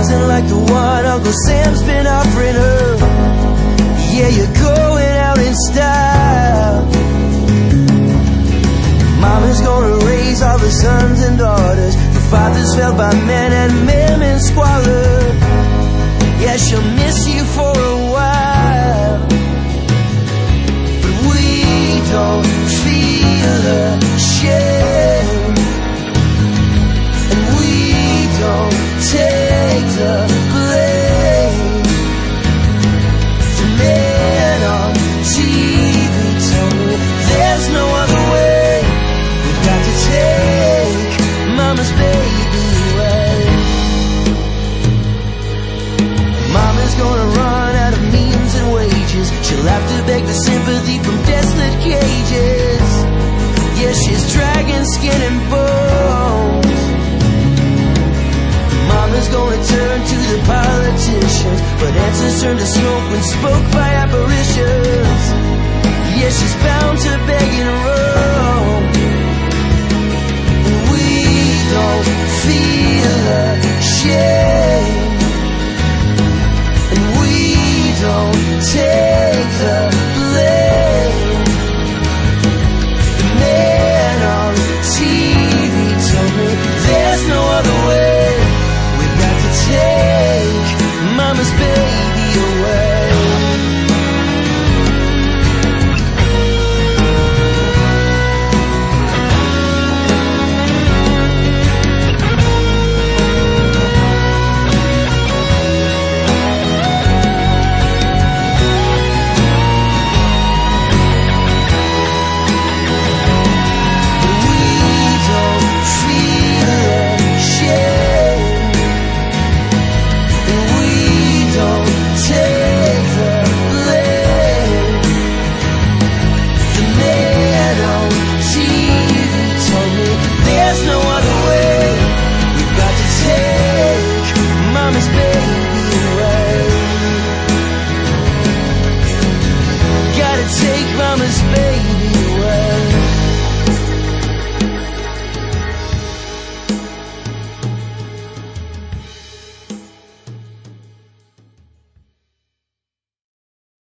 wasn't like the one Uncle Sam's been offering her. Yeah, you're going out in style. Mama's gonna raise all the sons and daughters, the fathers felt by men and men in squalor. Yeah, she'll miss you for a while, but we don't feel ashamed, and we don't take the blame. The men on TV tell me there's no other way. We've got to take Mama's baby away. Mama's gonna run out of means and wages. She'll have to beg for sympathy from desolate cages. Yeah, she's dragging skin and bones. Mama's gonna turn to the politicians, but answers turn to smoke when spoke by apparitions. Yeah, she's back